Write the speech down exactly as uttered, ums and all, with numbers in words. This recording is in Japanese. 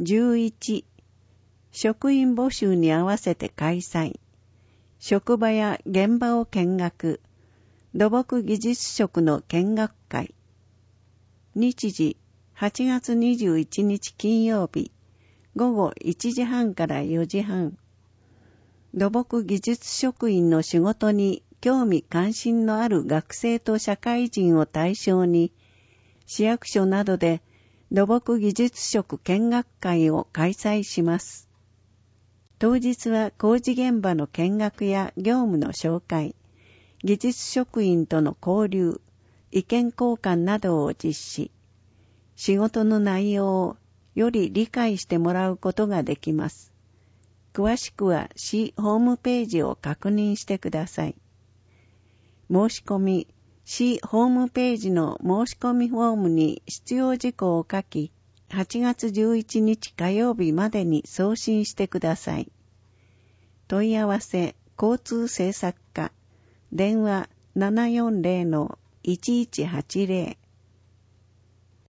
じゅういち、職員募集に合わせて開催。職場や現場を見学。土木技術職の見学会。日時、はちがつにじゅういちにち金曜日、ごごいちじはんからよじはん。土木技術職員の仕事に興味関心のある学生と社会人を対象に、市役所などで土木技術職見学会を開催します。当日は工事現場の見学や業務の紹介、技術職員との交流、意見交換などを実施。仕事の内容をより理解してもらうことができます。詳しくは市ホームページを確認してください。申し込み、市ホームページの申し込みフォームに必要事項を書き、はちがつじゅういちにち火曜日までに送信してください。問い合わせ、交通政策課、電話 ななよんゼロのいちいちはちゼロ